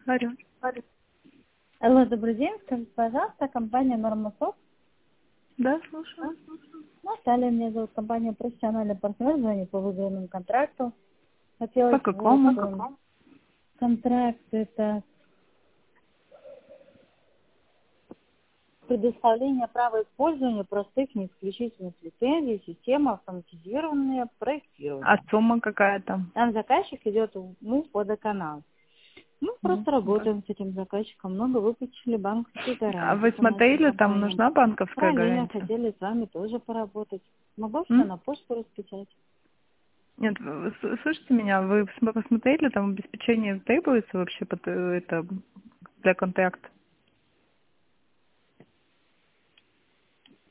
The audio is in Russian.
Алло. Алло, добрый день. Скажите, пожалуйста, компания Нормасофт. Да, слушаю. Наталья, меня зовут, компания «Профессиональный партнер», звонит по выигранному контракту. По Хотелось вот какому? контракт, это предоставление права использования простых неисключительных лицензий, система автоматизированное А проектирование. сумма какая там? Там заказчик идет в МУП водоканал. Мы просто Да. работаем с этим заказчиком, много выпустили банковские А гарантии вы по нашей смотрели, там компании. нужна банковская Параллельно гарантия? хотели с вами тоже поработать. Могу все М? на почту распечатать. Нет, вы слышите меня? Вы посмотрели, там обеспечение требуется вообще это для контракта?